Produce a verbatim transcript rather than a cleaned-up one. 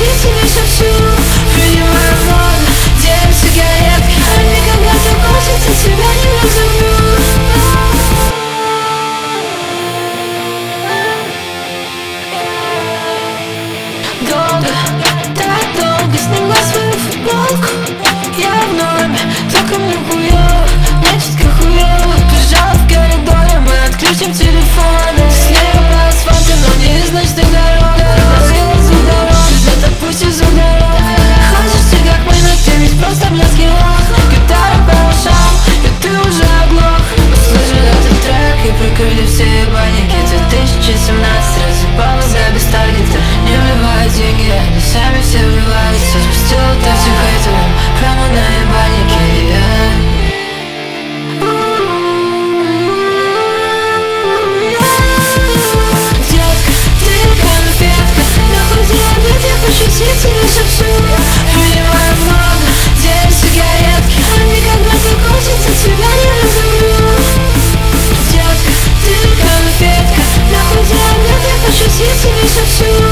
я тебе шепчу. Принимаю воду, делим сигаретки, а мне когда-то хочется тебя не разумею. Долго, так долго сняла свою футболку. Я в норме, только мне хуёво, мне чутка хуёво. Бежала в коридоре, мы отключим телефоны. Снега по асфальту, но не значит дорога. Разъела звук дороги, это пусть и звук дороги. Хочешь ты как мы, но ты ведь просто близкий лох. Гитара по ушам, и ты уже оглох. Услышали этот трек и прикрыли все ебальники. две тысячи семнадцатый разъебала за без таргета. Не вливая деньги, они сами все вливаются. Спустила такси хейтерам прямо на ебальнике, yeah. Детка, ты конфетка, нахуй диабет, я пошутить тебе шепчу. Принимаю воду, делим сигаретки, а мне когда-то хочется тебя не разумею. Детка, ты конфетка, нахуй диабет, я пошутить тебе шепчу.